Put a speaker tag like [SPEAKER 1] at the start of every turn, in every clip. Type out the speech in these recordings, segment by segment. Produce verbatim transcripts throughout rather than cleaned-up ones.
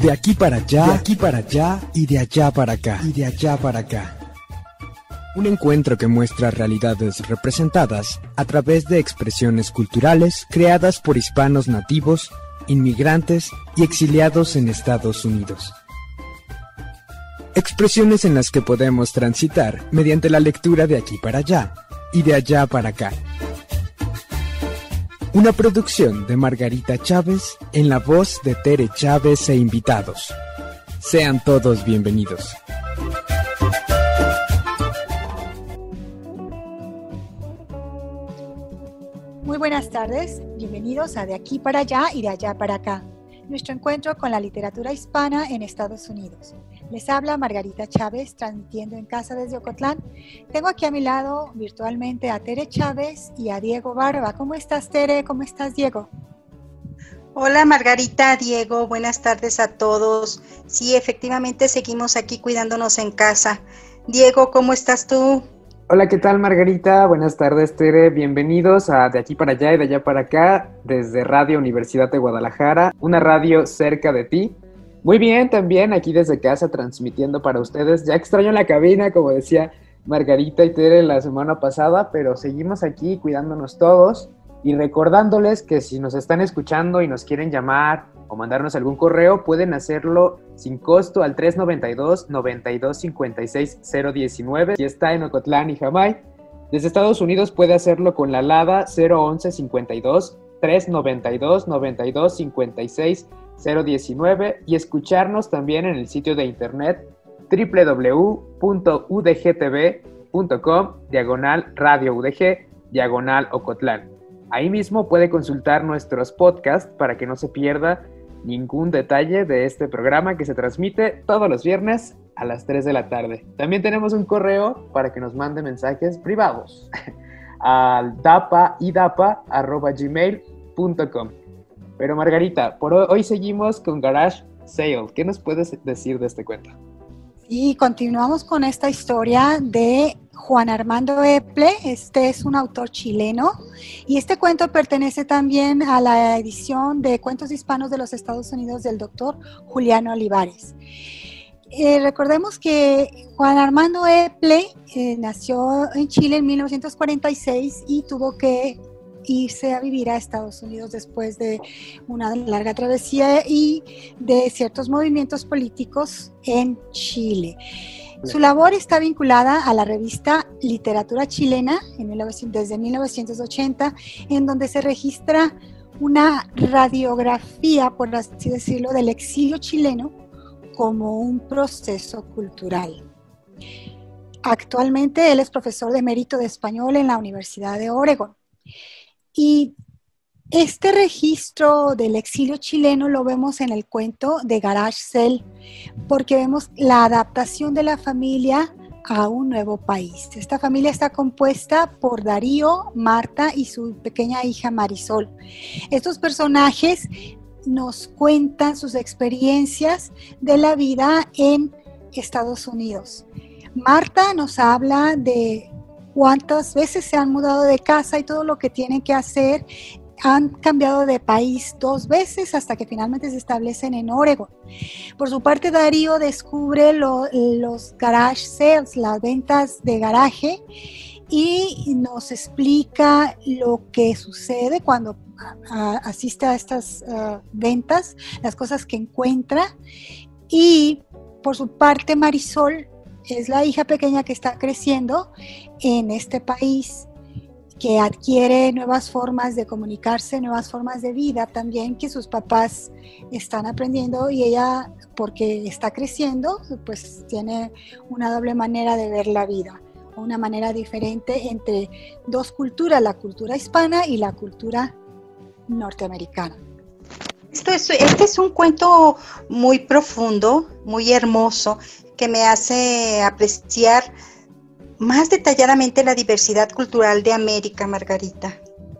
[SPEAKER 1] De aquí para allá, de aquí para allá y de allá para acá, y de allá para acá. Un encuentro que muestra realidades representadas a través de expresiones culturales creadas por hispanos nativos, inmigrantes y exiliados en Estados Unidos. Expresiones en las que podemos transitar mediante la lectura de aquí para allá y de allá para acá. Una producción de Margarita Chávez en la voz de Tere Chávez e invitados. Sean todos bienvenidos.
[SPEAKER 2] Muy buenas tardes, bienvenidos a De aquí para allá y de allá para acá, nuestro encuentro con la literatura hispana en Estados Unidos. Les habla Margarita Chávez, transmitiendo en casa desde Ocotlán. Tengo aquí a mi lado virtualmente a Tere Chávez y a Diego Barba. ¿Cómo estás, Tere? ¿Cómo estás, Diego?
[SPEAKER 3] Hola, Margarita, Diego, buenas tardes a todos. Sí, efectivamente seguimos aquí cuidándonos en casa. Diego, ¿cómo estás tú?
[SPEAKER 4] Hola, ¿qué tal, Margarita? Buenas tardes, Tere. Bienvenidos a De aquí para allá y de allá para acá, desde Radio Universidad de Guadalajara, una radio cerca de ti. Muy bien, también aquí desde casa transmitiendo para ustedes. Ya extraño la cabina, como decía Margarita y Tere la semana pasada, pero seguimos aquí cuidándonos todos y recordándoles que si nos están escuchando y nos quieren llamar o mandarnos algún correo, pueden hacerlo sin costo al tres noventa y dos, noventa y dos, cincuenta y seis, cero diecinueve. Si está en Ocotlán y Jamay. Desde Estados Unidos puede hacerlo con la LADA cero once cincuenta y dos, tres noventa y dos, noventa y dos, cincuenta y seis, cero diecinueve y escucharnos también en el sitio de internet doble u doble u doble u punto u d g t v punto com diagonal radio U D G diagonal Ocotlán. Ahí mismo puede consultar nuestros podcasts para que no se pierda ningún detalle de este programa que se transmite todos los viernes a las tres de la tarde. También tenemos un correo para que nos mande mensajes privados al dapa idapa arroba gmail punto com. Pero Margarita, por hoy, hoy seguimos con Garage Sale. ¿Qué nos puedes decir de este cuento?
[SPEAKER 2] Y continuamos con esta historia de Juan Armando Eple. Este es un autor chileno y este cuento pertenece también a la edición de Cuentos Hispanos de los Estados Unidos del doctor Juliano Olivares. Eh, recordemos que Juan Armando Eple eh, nació en Chile en mil novecientos cuarenta y seis y tuvo que irse a vivir a Estados Unidos después de una larga travesía y de ciertos movimientos políticos en Chile. Su labor está vinculada a la revista Literatura Chilena en mil novecientos, desde mil novecientos ochenta, en donde se registra una radiografía, por así decirlo, del exilio chileno como un proceso cultural. Actualmente él es profesor de emérito de español en la Universidad de Oregón. Y este registro del exilio chileno lo vemos en el cuento de Garage Sale, porque vemos la adaptación de la familia a un nuevo país. Esta familia está compuesta por Darío, Marta y su pequeña hija Marisol. Estos personajes nos cuentan sus experiencias de la vida en Estados Unidos. Marta nos habla de cuántas veces se han mudado de casa y todo lo que tienen que hacer. Han cambiado de país dos veces hasta que finalmente se establecen en Oregón. Por su parte, Darío descubre lo, los garage sales, las ventas de garaje, y nos explica lo que sucede cuando a, asiste a estas uh, ventas, las cosas que encuentra. Y por su parte, Marisol es la hija pequeña que está creciendo en este país, que adquiere nuevas formas de comunicarse, nuevas formas de vida también que sus papás están aprendiendo, y ella, porque está creciendo, pues tiene una doble manera de ver la vida, una manera diferente entre dos culturas, la cultura hispana y la cultura norteamericana.
[SPEAKER 3] Esto es, este es un cuento muy profundo, muy hermoso, que me hace apreciar más detalladamente la diversidad cultural de América, Margarita.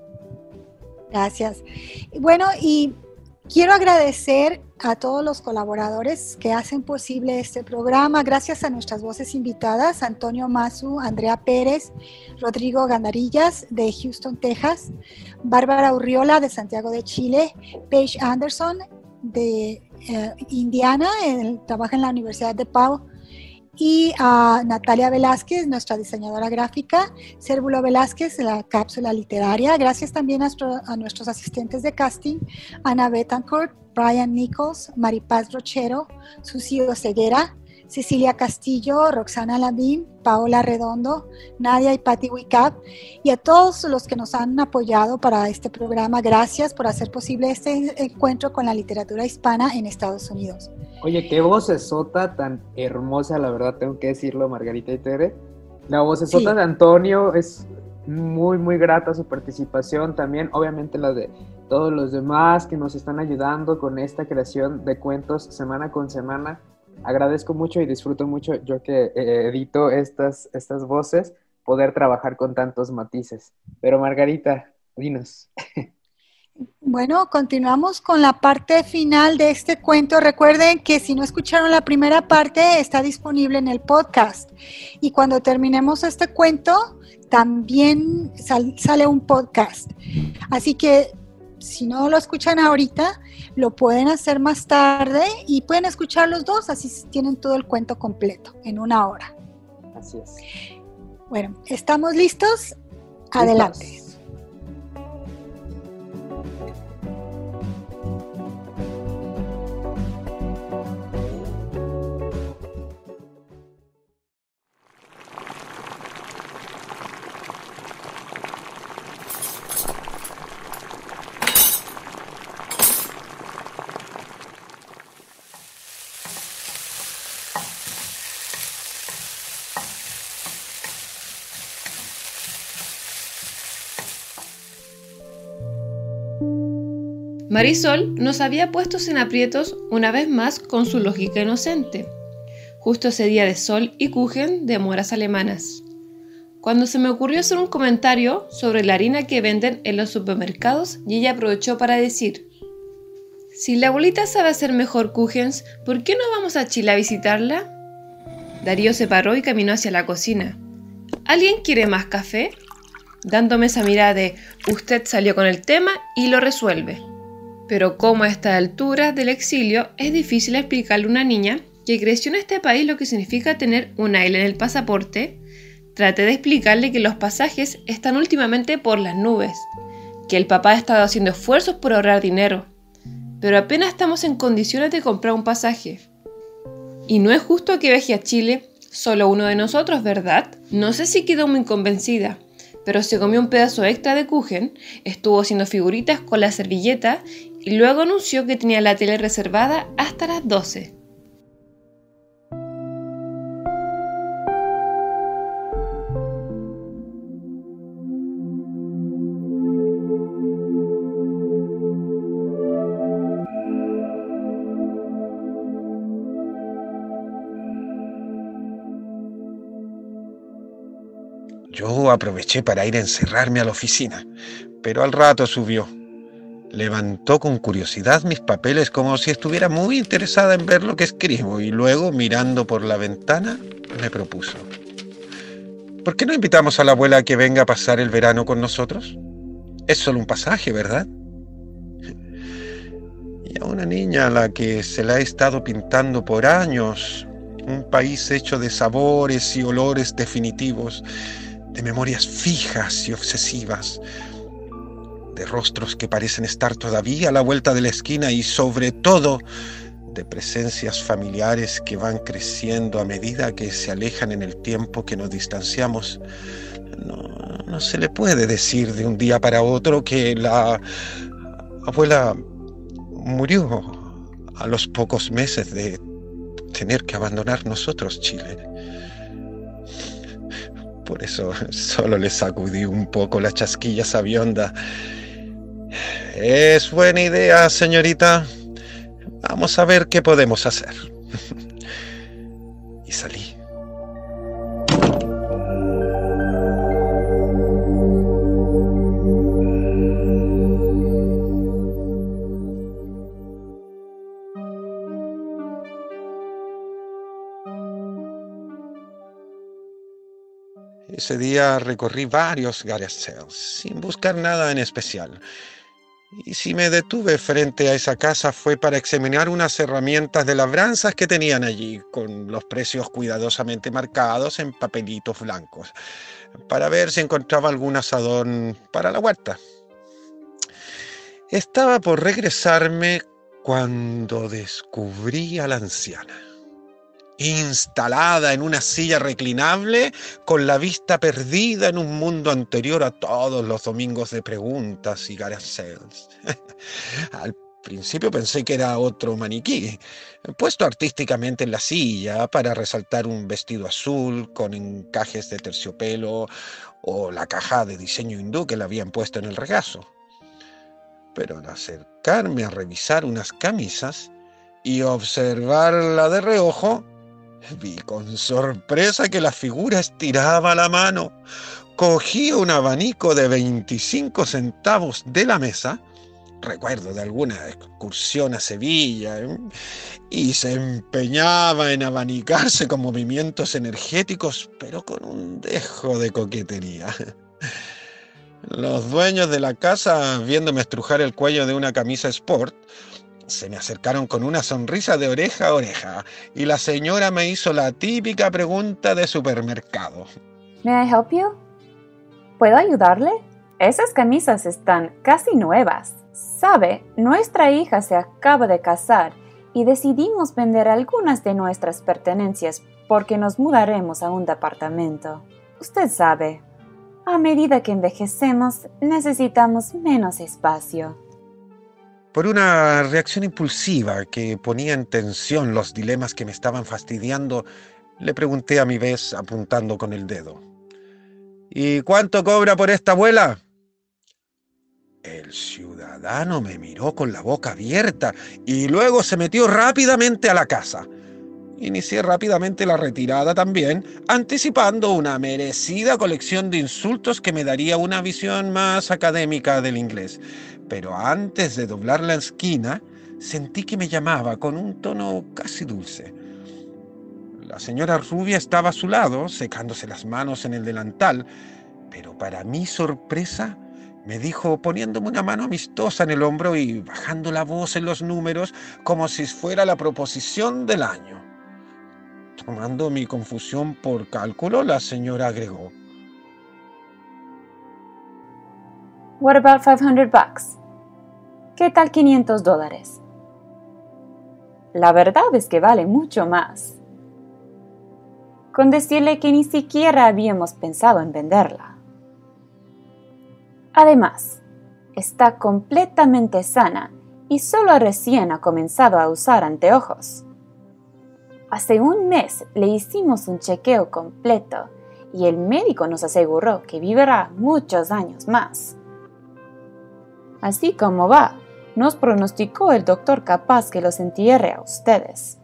[SPEAKER 2] Gracias. Bueno, y quiero agradecer a todos los colaboradores que hacen posible este programa. Gracias a nuestras voces invitadas: Antonio Mazu, Andrea Pérez, Rodrigo Gandarillas de Houston, Texas, Bárbara Urriola de Santiago de Chile, Paige Anderson de eh, Indiana, él trabaja en la Universidad de Pau, y a Natalia Velázquez, nuestra diseñadora gráfica, Cérvulo Velázquez, de la cápsula literaria. Gracias también a, a nuestros asistentes de casting, Ana Betancourt, Brian Nichols, Maripaz Rochero, Susi Oseguera, Cecilia Castillo, Roxana Lavín, Paola Redondo, Nadia y Patti Wicap, y a todos los que nos han apoyado para este programa. Gracias por hacer posible este encuentro con la literatura hispana en Estados Unidos.
[SPEAKER 4] Oye, qué vocesota tan hermosa, la verdad, tengo que decirlo, Margarita y Tere. La vocesota sí. de Antonio es muy, muy grata su participación, también obviamente la de todos los demás que nos están ayudando con esta creación de cuentos semana con semana. Agradezco mucho y disfruto mucho, yo que eh, edito estas, estas voces, poder trabajar con tantos matices. Pero Margarita, dinos.
[SPEAKER 2] Bueno, continuamos con la parte final de este cuento. Recuerden que si no escucharon la primera parte, está disponible en el podcast. Y cuando terminemos este cuento, también sal, sale un podcast. Así que si no lo escuchan ahorita, lo pueden hacer más tarde y pueden escuchar los dos, así tienen todo el cuento completo en una hora.
[SPEAKER 4] Así es.
[SPEAKER 2] Bueno, ¿estamos listos? Adelante.
[SPEAKER 4] ¿Listos?
[SPEAKER 5] Marisol nos había puesto en aprietos una vez más con su lógica inocente. Justo ese día de sol y Kuchen de moras alemanas. Cuando se me ocurrió hacer un comentario sobre la harina que venden en los supermercados, y ella aprovechó para decir: si la abuelita sabe hacer mejor Kuchens, ¿por qué no vamos a Chile a visitarla? Darío se paró y caminó hacia la cocina. ¿Alguien quiere más café? Dándome esa mirada de usted salió con el tema y lo resuelve. Pero como a esta altura del exilio es difícil explicarle a una niña que creció en este país lo que significa tener una L en el pasaporte, traté de explicarle que los pasajes están últimamente por las nubes, que el papá ha estado haciendo esfuerzos por ahorrar dinero, pero apenas estamos en condiciones de comprar un pasaje. Y no es justo que viaje a Chile solo uno de nosotros, ¿verdad? No sé si quedó muy convencida, pero se comió un pedazo extra de Kuchen, estuvo haciendo figuritas con la servilleta y luego anunció que tenía la tele reservada hasta las doce.
[SPEAKER 6] Yo aproveché para ir a encerrarme a la oficina, pero al rato subió. Levantó con curiosidad mis papeles como si estuviera muy interesada en ver lo que escribo y luego, mirando por la ventana, me propuso: ¿por qué no invitamos a la abuela a que venga a pasar el verano con nosotros? Es solo un pasaje, ¿verdad? Y a una niña a la que se la ha estado pintando por años un país hecho de sabores y olores definitivos, de memorias fijas y obsesivas, de rostros que parecen estar todavía a la vuelta de la esquina y sobre todo de presencias familiares que van creciendo a medida que se alejan en el tiempo que nos distanciamos. No, no se le puede decir de un día para otro que la abuela murió a los pocos meses de tener que abandonar nosotros Chile. Por eso solo le sacudí un poco la chasquilla sabionda. Es buena idea, señorita. Vamos a ver qué podemos hacer. Y salí. Ese día recorrí varios garage sales, sin buscar nada en especial. Y si me detuve frente a esa casa fue para examinar unas herramientas de labranzas que tenían allí, con los precios cuidadosamente marcados en papelitos blancos, para ver si encontraba algún asadón para la huerta. Estaba por regresarme cuando descubrí a la anciana, instalada en una silla reclinable, con la vista perdida en un mundo anterior a todos los domingos de preguntas y garage sales. Al principio pensé que era otro maniquí, puesto artísticamente en la silla para resaltar un vestido azul con encajes de terciopelo o la caja de diseño hindú que le habían puesto en el regazo. Pero al acercarme a revisar unas camisas y observarla de reojo, vi con sorpresa que la figura estiraba la mano, cogía un abanico de veinticinco centavos de la mesa, recuerdo de alguna excursión a Sevilla, ¿eh? y se empeñaba en abanicarse con movimientos energéticos, pero con un dejo de coquetería. Los dueños de la casa, viéndome estrujar el cuello de una camisa sport, se me acercaron con una sonrisa de oreja a oreja, y la señora me hizo la típica pregunta de supermercado.
[SPEAKER 7] ¿May I help you? ¿Puedo ayudarle? Esas camisas están casi nuevas. Sabe, nuestra hija se acaba de casar y decidimos vender algunas de nuestras pertenencias porque nos mudaremos a un departamento. Usted sabe, a medida que envejecemos necesitamos menos espacio.
[SPEAKER 6] Por una reacción impulsiva que ponía en tensión los dilemas que me estaban fastidiando, le pregunté a mi vez apuntando con el dedo. ¿Y cuánto cobra por esta abuela? El ciudadano me miró con la boca abierta y luego se metió rápidamente a la casa. Inicié rápidamente la retirada también, anticipando una merecida colección de insultos que me daría una visión más académica del inglés. Pero antes de doblar la esquina, sentí que me llamaba con un tono casi dulce. La señora rubia estaba a su lado, secándose las manos en el delantal, pero para mi sorpresa me dijo poniéndome una mano amistosa en el hombro y bajando la voz en los números como si fuera la proposición del año. Tomando mi confusión por cálculo, la señora agregó.
[SPEAKER 7] What about five hundred bucks? ¿Qué tal quinientos dólares? La verdad es que vale mucho más. Con decirle que ni siquiera habíamos pensado en venderla. Además, está completamente sana y solo recién ha comenzado a usar anteojos. Hace un mes le hicimos un chequeo completo y el médico nos aseguró que vivirá muchos años más. Así como va, nos pronosticó el doctor capaz que los entierre a ustedes.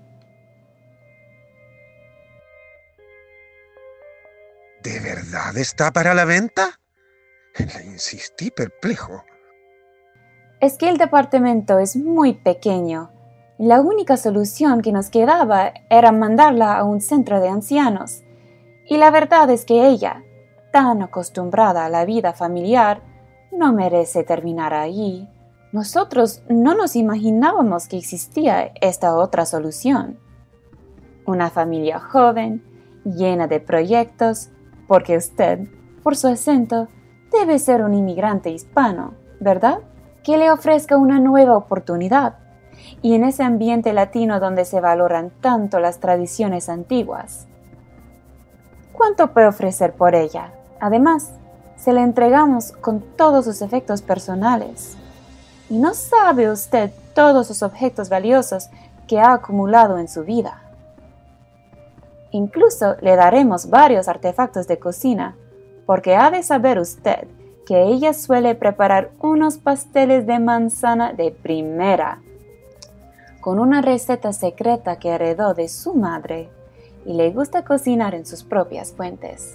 [SPEAKER 6] ¿De verdad está para la venta? Le insistí perplejo.
[SPEAKER 7] Es que el departamento es muy pequeño. La única solución que nos quedaba era mandarla a un centro de ancianos. Y la verdad es que ella, tan acostumbrada a la vida familiar, no merece terminar allí. Nosotros no nos imaginábamos que existía esta otra solución. Una familia joven, llena de proyectos, porque usted, por su acento, debe ser un inmigrante hispano, ¿verdad? Que le ofrezca una nueva oportunidad. Y en ese ambiente latino donde se valoran tanto las tradiciones antiguas. ¿Cuánto puede ofrecer por ella? Además, se la entregamos con todos sus efectos personales. Y no sabe usted todos los objetos valiosos que ha acumulado en su vida. Incluso le daremos varios artefactos de cocina, porque ha de saber usted que ella suele preparar unos pasteles de manzana de primera, con una receta secreta que heredó de su madre, y le gusta cocinar en sus propias fuentes.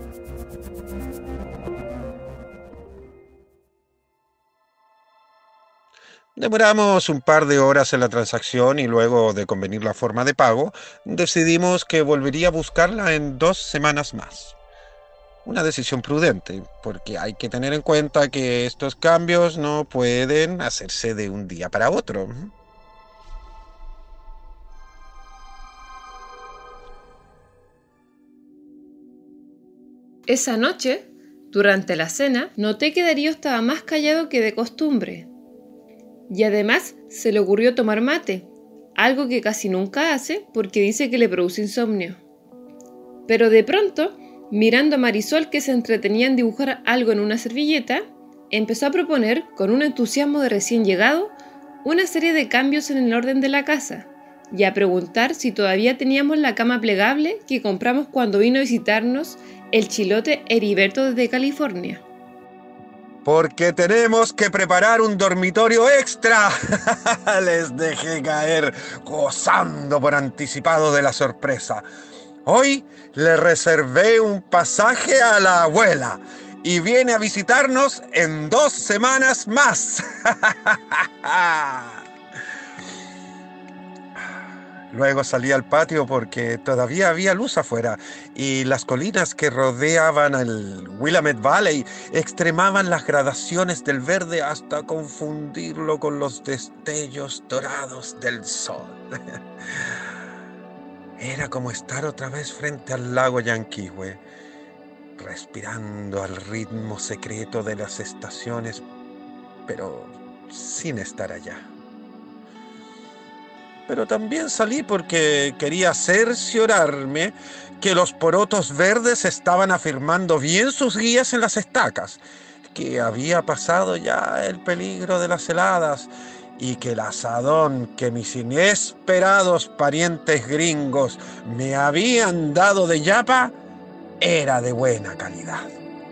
[SPEAKER 6] Demoramos un par de horas en la transacción y luego de convenir la forma de pago, decidimos que volvería a buscarla en dos semanas más. una decisión prudente, porque hay que tener en cuenta que estos cambios no pueden hacerse de un día para otro.
[SPEAKER 5] Esa noche, durante la cena, noté que Darío estaba más callado que de costumbre. Y además se le ocurrió tomar mate, algo que casi nunca hace porque dice que le produce insomnio. Pero de pronto, mirando a Marisol que se entretenía en dibujar algo en una servilleta, empezó a proponer, con un entusiasmo de recién llegado, una serie de cambios en el orden de la casa y a preguntar si todavía teníamos la cama plegable que compramos cuando vino a visitarnos el chilote Heriberto desde California.
[SPEAKER 6] Porque tenemos que preparar un dormitorio extra. Les dejé caer gozando por anticipado de la sorpresa. Hoy le reservé un pasaje a la abuela y viene a visitarnos en dos semanas más. Luego salí al patio porque todavía había luz afuera y las colinas que rodeaban el Willamette Valley extremaban las gradaciones del verde hasta confundirlo con los destellos dorados del sol. Era como estar otra vez frente al lago Yanquihue, respirando al ritmo secreto de las estaciones, pero sin estar allá. Pero también salí porque quería cerciorarme que los porotos verdes estaban afirmando bien sus guías en las estacas, que había pasado ya el peligro de las heladas y que el asadón que mis inesperados parientes gringos me habían dado de yapa era de buena calidad.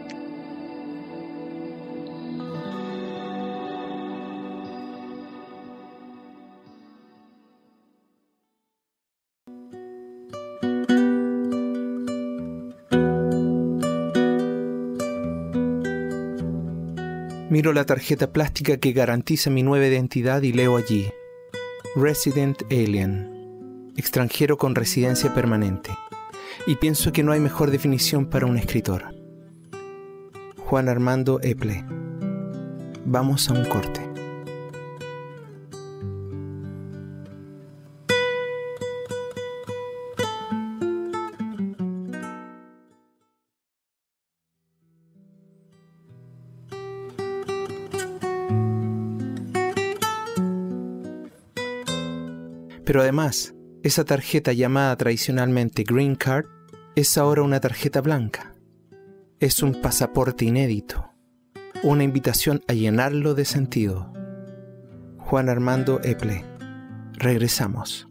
[SPEAKER 8] Miro la tarjeta plástica que garantiza mi nueva identidad y leo allí: Resident Alien, extranjero con residencia permanente. Y pienso que no hay mejor definición para un escritor. Juan Armando Eple. Vamos a un corte. Pero además, esa tarjeta llamada tradicionalmente Green Card es ahora una tarjeta blanca. Es un pasaporte inédito, una invitación a llenarlo de sentido. Juan Armando Eple. Regresamos.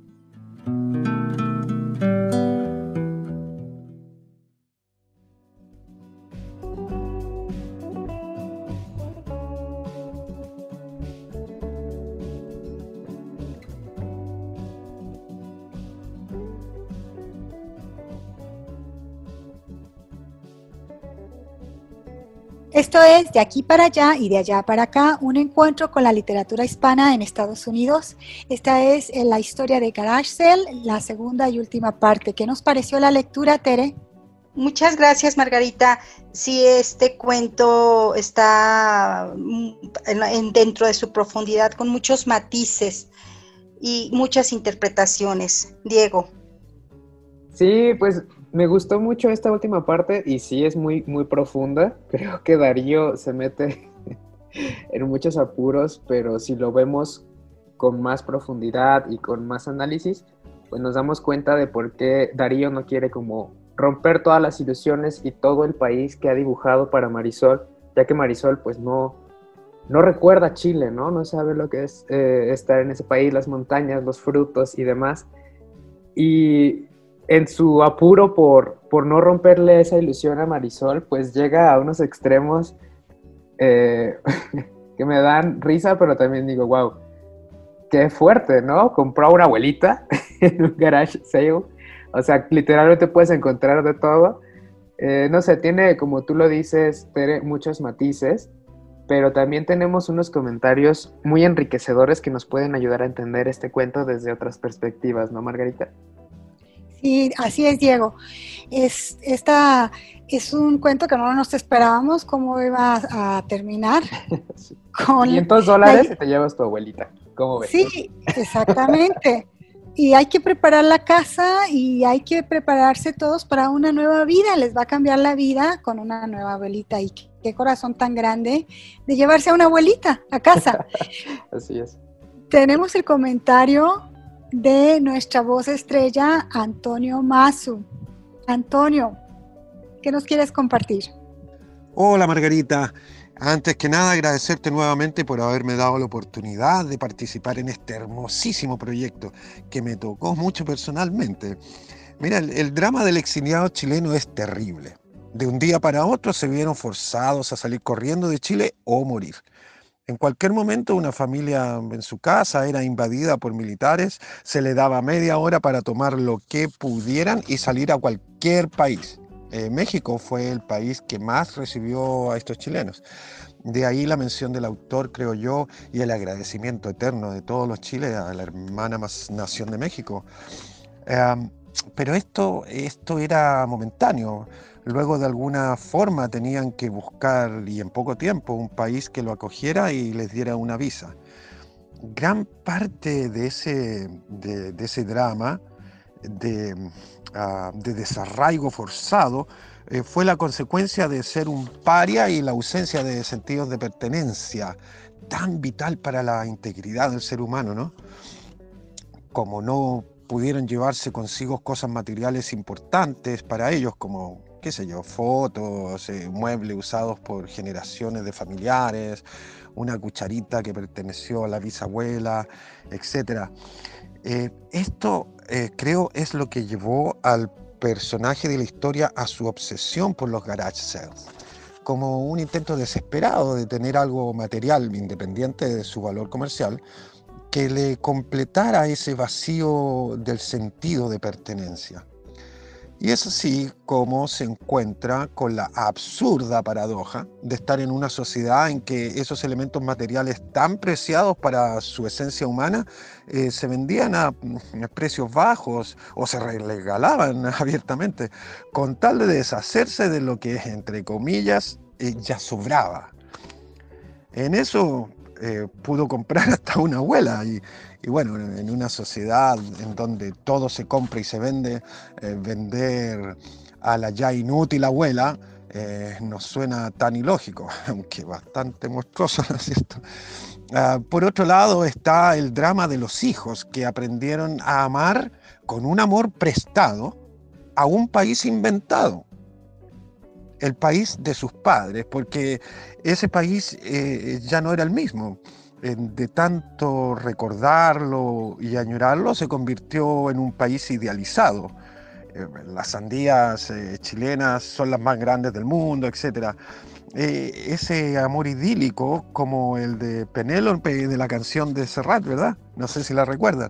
[SPEAKER 2] Esto es De aquí para allá y de allá para acá, un encuentro con la literatura hispana en Estados Unidos. Esta es la historia de Garage Sale, la segunda y última parte. ¿Qué nos pareció la lectura, Tere?
[SPEAKER 3] Muchas gracias, Margarita. Sí, este cuento está en, en, dentro de su profundidad con muchos matices y muchas interpretaciones. Diego.
[SPEAKER 4] Sí, pues me gustó mucho esta última parte y sí es muy, muy profunda. Creo que Darío se mete en muchos apuros, pero si lo vemos con más profundidad y con más análisis, pues nos damos cuenta de por qué Darío no quiere como romper todas las ilusiones y todo el país que ha dibujado para Marisol, ya que Marisol pues no, no recuerda Chile, ¿no? No sabe lo que es eh, estar en ese país, las montañas, los frutos y demás. Y en su apuro por, por no romperle esa ilusión a Marisol, pues llega a unos extremos eh, que me dan risa, pero también digo, wow, qué fuerte, ¿no? Compró a una abuelita en un garage sale. O sea, literalmente puedes encontrar de todo. Eh, no sé, tiene, como tú lo dices, Tere, muchos matices, pero también tenemos unos comentarios muy enriquecedores que nos pueden ayudar a entender este cuento desde otras perspectivas, ¿no, Margarita?
[SPEAKER 2] Sí, así es, Diego. Es, esta es un cuento que no nos esperábamos cómo iba a, a terminar.
[SPEAKER 4] Sí.
[SPEAKER 2] Con
[SPEAKER 4] quinientos dólares
[SPEAKER 2] la-
[SPEAKER 4] y te llevas tu abuelita. ¿Cómo ves?
[SPEAKER 2] Sí, exactamente. Y hay que preparar la casa y hay que prepararse todos para una nueva vida. Les va a cambiar la vida con una nueva abuelita. Y qué, qué corazón tan grande de llevarse a una abuelita a casa.
[SPEAKER 4] Así es.
[SPEAKER 2] Tenemos el comentario de nuestra voz estrella, Antonio Mazu. Antonio, ¿qué nos quieres compartir?
[SPEAKER 6] Hola Margarita, antes que nada agradecerte nuevamente por haberme dado la oportunidad de participar en este hermosísimo proyecto que me tocó mucho personalmente. Mira, el, el drama del exiliado chileno es terrible. De un día para otro se vieron forzados a salir corriendo de Chile o morir. En cualquier momento una familia en su casa era invadida por militares, se le daba media hora para tomar lo que pudieran y salir a cualquier país. Eh, México fue el país que más recibió a estos chilenos. De ahí la mención del autor, creo yo, y el agradecimiento eterno de todos los chiles a la hermana más nación de México. Eh, pero esto, esto era momentáneo. Luego de alguna forma tenían que buscar, y en poco tiempo, un país que lo acogiera y les diera una visa. Gran parte de ese, de, de ese drama de, uh, de desarraigo forzado eh, fue la consecuencia de ser un paria y la ausencia de sentidos de pertenencia, tan vital para la integridad del ser humano, ¿no? Como no pudieron llevarse consigo cosas materiales importantes para ellos, como, qué sé yo, fotos, eh, muebles usados por generaciones de familiares, una cucharita que perteneció a la bisabuela, etcétera. Eh, esto eh, creo es lo que llevó al personaje de la historia a su obsesión por los garage sales, como un intento desesperado de tener algo material independiente de su valor comercial que le completara ese vacío del sentido de pertenencia. Y es así como se encuentra con la absurda paradoja de estar en una sociedad en que esos elementos materiales tan preciados para su esencia humana eh, se vendían a, a precios bajos o se regalaban abiertamente, con tal de deshacerse de lo que, entre comillas, eh, ya sobraba. En eso eh, pudo comprar hasta una abuela y, y bueno, en una sociedad en donde todo se compra y se vende, eh, vender a la ya inútil abuela eh, nos suena tan ilógico, aunque bastante monstruoso, ¿no es cierto? Uh, por otro lado está el drama de los hijos que aprendieron a amar con un amor prestado a un país inventado. El país de sus padres, porque ese país eh, ya no era el mismo. Eh, de tanto recordarlo y añorarlo, se convirtió en un país idealizado. Eh, las sandías eh, chilenas son las más grandes del mundo, etcétera. Eh, ese amor idílico, como el de Penélope de la canción de Serrat, ¿verdad? No sé si la recuerdan.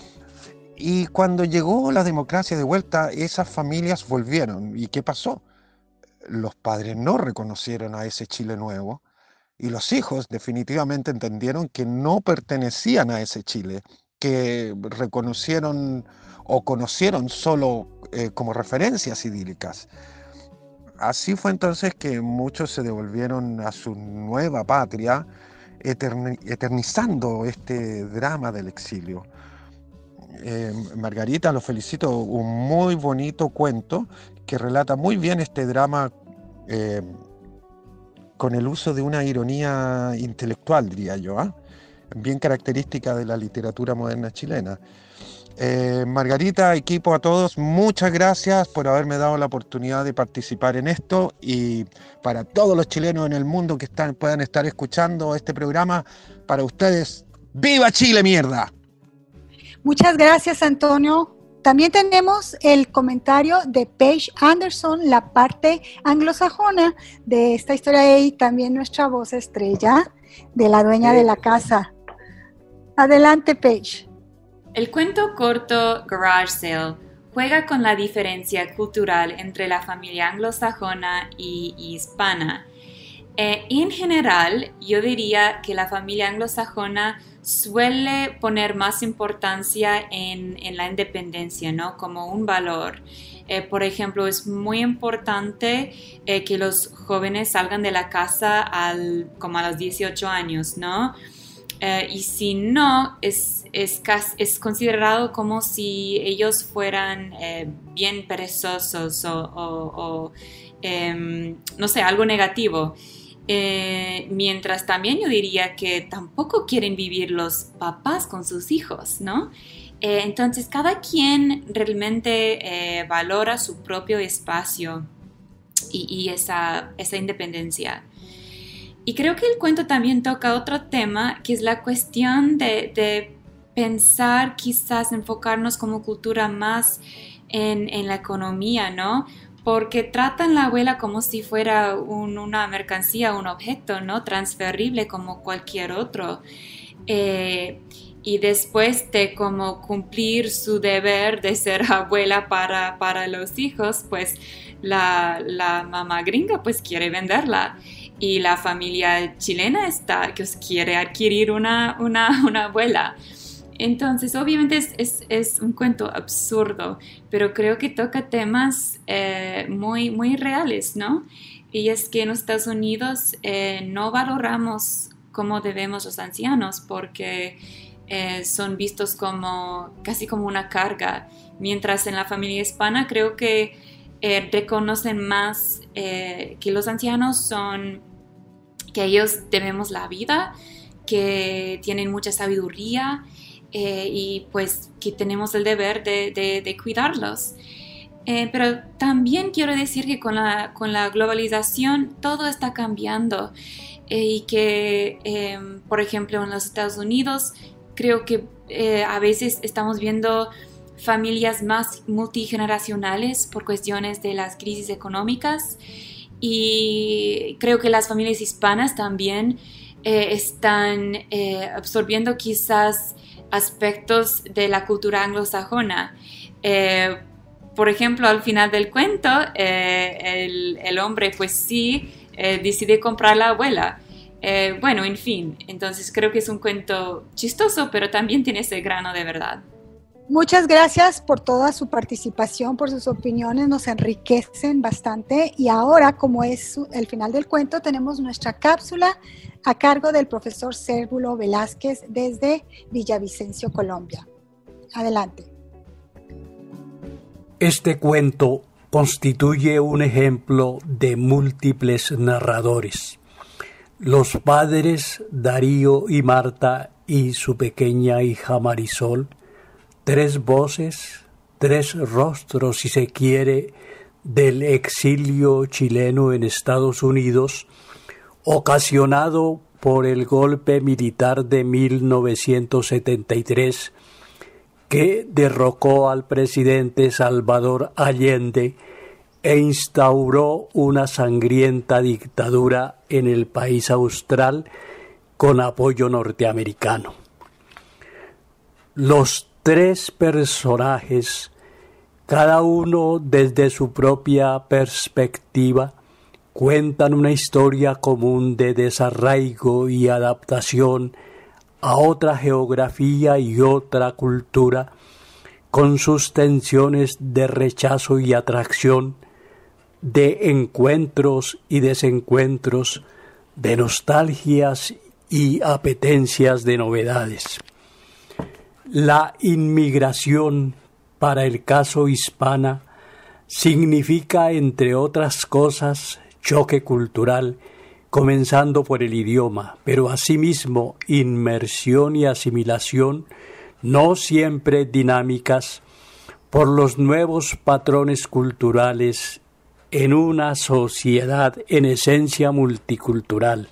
[SPEAKER 6] Y cuando llegó la democracia de vuelta, esas familias volvieron. ¿Y qué pasó? Los padres no reconocieron a ese Chile nuevo y los hijos definitivamente entendieron que no pertenecían a ese Chile, que reconocieron o conocieron solo eh, como referencias idílicas. Así fue entonces que muchos se devolvieron a su nueva patria, eterni- eternizando este drama del exilio. Eh, Margarita, lo felicito, un muy bonito cuento que relata muy bien este drama eh, con el uso de una ironía intelectual, diría yo, ¿eh? Bien característica de la literatura moderna chilena. Eh, Margarita, equipo, a todos, muchas gracias por haberme dado la oportunidad de participar en esto, y para todos los chilenos en el mundo que están, puedan estar escuchando este programa, para ustedes, ¡viva Chile, mierda!
[SPEAKER 2] Muchas gracias, Antonio. También tenemos el comentario de Paige Anderson, la parte anglosajona de esta historia, y también nuestra voz estrella de la dueña sí. de la casa. Adelante, Paige.
[SPEAKER 9] El cuento corto Garage Sale juega con la diferencia cultural entre la familia anglosajona y hispana. Eh, en general, yo diría que la familia anglosajona suele poner más importancia en, en la independencia, ¿no? Como un valor. Eh, por ejemplo, es muy importante eh, que los jóvenes salgan de la casa al, como a los dieciocho años, ¿no? Eh, y si no, es, es, es considerado como si ellos fueran eh, bien perezosos o, o, o eh, no sé, algo negativo. Eh, mientras también yo diría que tampoco quieren vivir los papás con sus hijos, ¿no? Eh, entonces cada quien realmente eh, valora su propio espacio y, y esa, esa independencia. Y creo que el cuento también toca otro tema, que es la cuestión de, de pensar, quizás enfocarnos como cultura más en, en la economía, ¿no? Porque tratan la abuela como si fuera un, una mercancía, un objeto, ¿no? Transferible como cualquier otro. Eh, y después de como cumplir su deber de ser abuela para, para los hijos, pues la, la mamá gringa pues quiere venderla. Y la familia chilena está, que quiere adquirir una, una, una abuela. Entonces, obviamente es, es, es un cuento absurdo, pero creo que toca temas eh, muy, muy reales, ¿no? Y es que en los Estados Unidos eh, no valoramos como debemos los ancianos porque eh, son vistos como casi como una carga, mientras en la familia hispana creo que eh, reconocen más eh, que los ancianos son, que ellos debemos la vida, que tienen mucha sabiduría, Eh, y pues que tenemos el deber de, de, de cuidarlos. Eh, pero también quiero decir que con la, con la globalización todo está cambiando eh, y que, eh, por ejemplo, en los Estados Unidos creo que eh, a veces estamos viendo familias más multigeneracionales por cuestiones de las crisis económicas, y creo que las familias hispanas también eh, están eh, absorbiendo quizás aspectos de la cultura anglosajona. Eh, por ejemplo, al final del cuento, eh, el, el hombre pues sí eh, decide comprar la abuela. Eh, bueno, en fin, entonces creo que es un cuento chistoso, pero también tiene ese grano de verdad.
[SPEAKER 2] Muchas gracias por toda su participación, por sus opiniones, nos enriquecen bastante. Y ahora, como es el final del cuento, tenemos nuestra cápsula a cargo del profesor Cérvulo Velázquez desde Villavicencio, Colombia. Adelante.
[SPEAKER 10] Este cuento constituye un ejemplo de múltiples narradores. Los padres Darío y Marta y su pequeña hija Marisol, tres voces, tres rostros, si se quiere, del exilio chileno en Estados Unidos, ocasionado por el golpe militar de mil novecientos setenta y tres, que derrocó al presidente Salvador Allende e instauró una sangrienta dictadura en el país austral con apoyo norteamericano. Los tres personajes, cada uno desde su propia perspectiva, cuentan una historia común de desarraigo y adaptación a otra geografía y otra cultura, con sus tensiones de rechazo y atracción, de encuentros y desencuentros, de nostalgias y apetencias de novedades. La inmigración, para el caso hispana, significa, entre otras cosas, choque cultural, comenzando por el idioma, pero asimismo inmersión y asimilación, no siempre dinámicas, por los nuevos patrones culturales en una sociedad en esencia multicultural.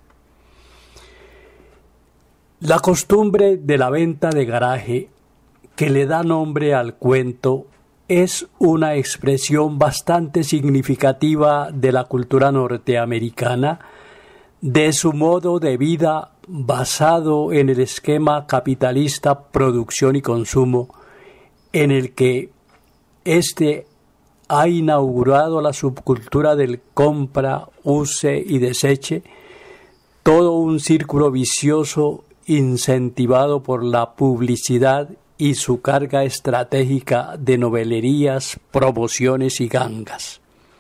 [SPEAKER 10] La costumbre de la venta de garaje, que le da nombre al cuento, es una expresión bastante significativa de la cultura norteamericana, de su modo de vida basado en el esquema capitalista producción y consumo, en el que éste ha inaugurado la subcultura del compra, use y deseche, todo un círculo vicioso incentivado por la publicidad y su carga estratégica de novelerías, promociones y gangas.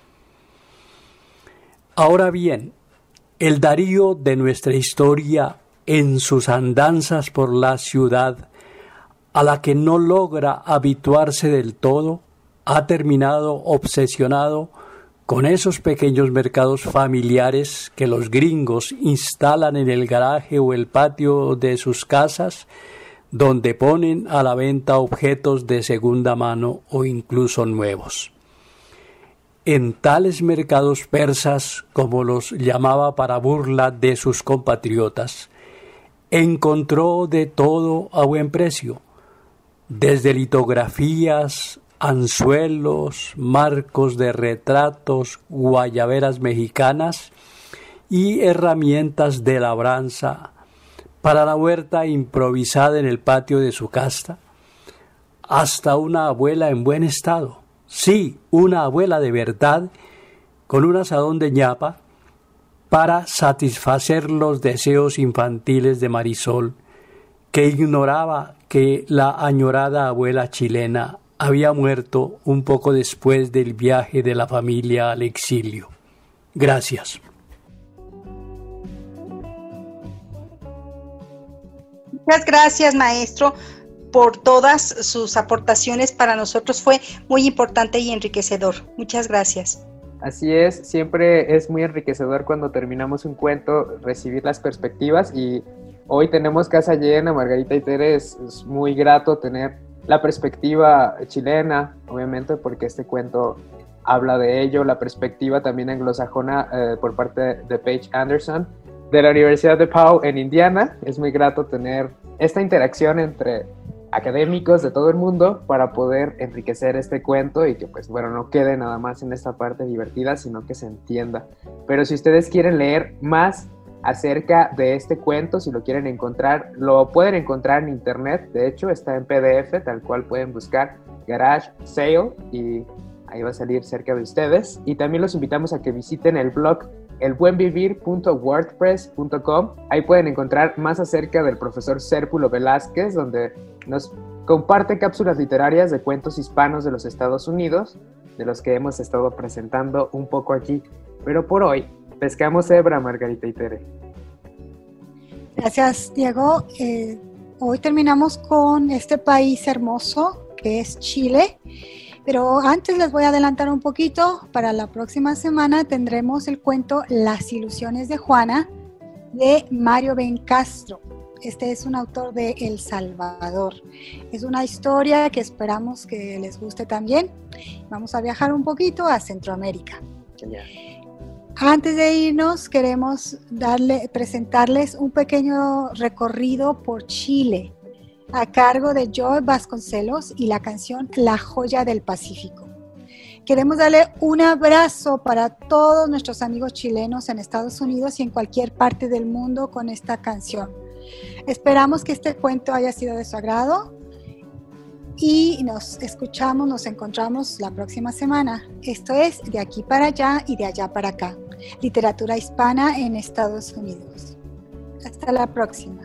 [SPEAKER 10] Ahora bien, el Darío de nuestra historia, en sus andanzas por la ciudad, a la que no logra habituarse del todo, ha terminado obsesionado con esos pequeños mercados familiares que los gringos instalan en el garaje o el patio de sus casas, donde ponen a la venta objetos de segunda mano o incluso nuevos. En tales mercados persas, como los llamaba para burla de sus compatriotas, encontró de todo a buen precio, desde litografías, anzuelos, marcos de retratos, guayaberas mexicanas y herramientas de labranza para la huerta improvisada en el patio de su casa, hasta una abuela en buen estado, sí, una abuela de verdad, con un asadón de ñapa para satisfacer los deseos infantiles de Marisol, que ignoraba que la añorada abuela chilena había muerto un poco después del viaje de la familia al exilio. Gracias.
[SPEAKER 3] Muchas gracias, maestro, por todas sus aportaciones. Para nosotros fue muy importante y enriquecedor. Muchas gracias.
[SPEAKER 4] Así es, siempre es muy enriquecedor cuando terminamos un cuento recibir las perspectivas, y hoy tenemos casa llena. Margarita y Tere, es, es muy grato tener la perspectiva chilena, obviamente, porque este cuento habla de ello, la perspectiva también anglosajona eh, por parte de Paige Anderson, de la Universidad de Pau en Indiana. Es muy grato tener esta interacción entre académicos de todo el mundo para poder enriquecer este cuento y que, pues, bueno, no quede nada más en esta parte divertida, sino que se entienda. Pero si ustedes quieren leer más acerca de este cuento, si lo quieren encontrar, lo pueden encontrar en internet. De hecho, está en P D F, tal cual pueden buscar Garage Sale y ahí va a salir cerca de ustedes. Y también los invitamos a que visiten el blog el buen vivir punto wordpress punto com. Ahí pueden encontrar más acerca del profesor Sérpulo Velázquez, donde nos comparte cápsulas literarias de cuentos hispanos de los Estados Unidos, de los que hemos estado presentando un poco aquí. Pero por hoy, pescamos hebra, Margarita y Tere.
[SPEAKER 2] Gracias, Diego. Eh, hoy terminamos con este país hermoso que es Chile. Pero antes les voy a adelantar un poquito. Para la próxima semana tendremos el cuento Las ilusiones de Juana, de Mario Bencastro. Este es un autor de El Salvador. Es una historia que esperamos que les guste también. Vamos a viajar un poquito a Centroamérica.
[SPEAKER 4] Genial.
[SPEAKER 2] Antes de irnos, queremos darle, presentarles un pequeño recorrido por Chile, a cargo de Joe Vasconcelos y la canción La Joya del Pacífico. Queremos darle un abrazo para todos nuestros amigos chilenos en Estados Unidos y en cualquier parte del mundo con esta canción. Esperamos que este cuento haya sido de su agrado y nos escuchamos, nos encontramos la próxima semana. Esto es De Aquí para Allá y de Allá para Acá, literatura hispana en Estados Unidos. Hasta la próxima.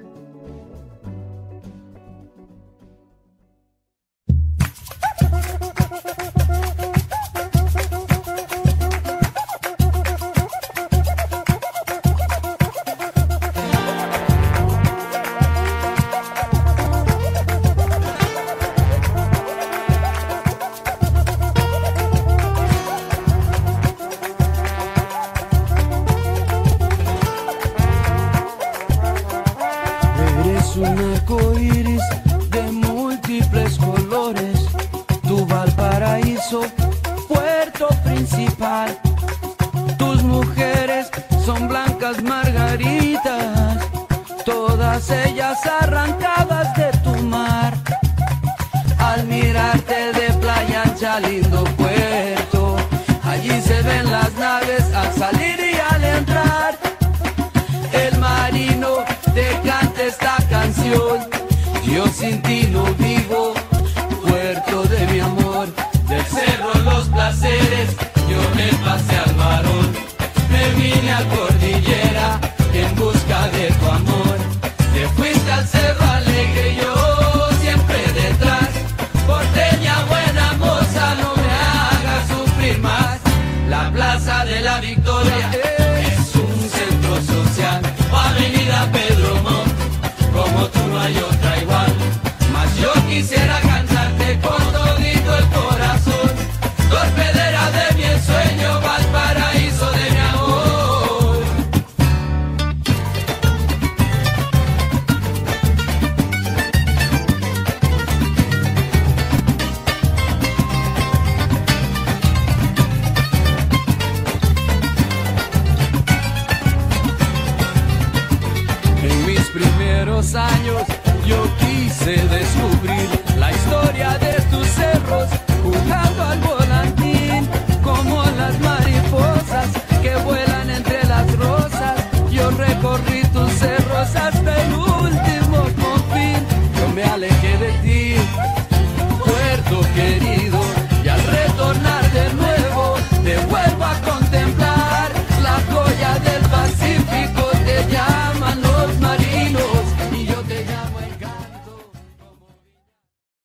[SPEAKER 11] Lindo puerto, allí se ven las naves al salir y al entrar. El marino te canta esta canción, yo sin ti no vivo, puerto de mi amor. Del cerro los placeres, yo me pasé al varón, me vine a cordillera en busca de tu amor. Te fuiste a quisiera cantarte con todito el corazón. Torpedera de mi ensueño, Valparaíso de mi amor. En mis primeros años yo quise descubrir la historia de tus cerros, jugando al volantín, como las mariposas que vuelan entre las rosas. Yo recorrí tus cerros hasta el último confín. Yo me alejé de ti, puerto querido, y al retornar de nuevo te vuelvo a contemplar. La joya del Pacífico te llaman